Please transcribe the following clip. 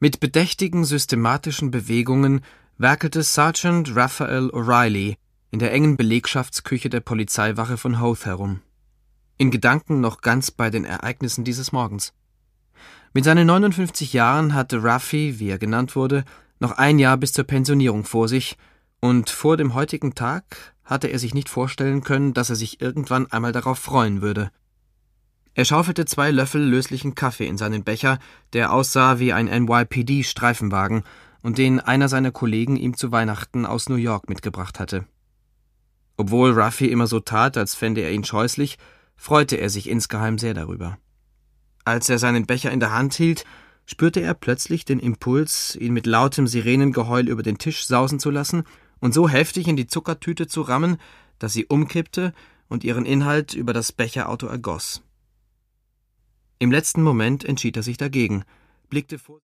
Mit bedächtigen, systematischen Bewegungen werkelte Sergeant Raphael O'Reilly in der engen Belegschaftsküche der Polizeiwache von Howth herum. In Gedanken noch ganz bei den Ereignissen dieses Morgens. Mit seinen 59 Jahren hatte Ruffy, wie er genannt wurde, noch ein Jahr bis zur Pensionierung vor sich, und vor dem heutigen Tag hatte er sich nicht vorstellen können, dass er sich irgendwann einmal darauf freuen würde. Er schaufelte 2 Löffel löslichen Kaffee in seinen Becher, der aussah wie ein NYPD-Streifenwagen und den einer seiner Kollegen ihm zu Weihnachten aus New York mitgebracht hatte. Obwohl Ruffy immer so tat, als fände er ihn scheußlich, freute er sich insgeheim sehr darüber. Als er seinen Becher in der Hand hielt, spürte er plötzlich den Impuls, ihn mit lautem Sirenengeheul über den Tisch sausen zu lassen und so heftig in die Zuckertüte zu rammen, dass sie umkippte und ihren Inhalt über das Becherauto ergoss. Im letzten Moment entschied er sich dagegen, blickte vor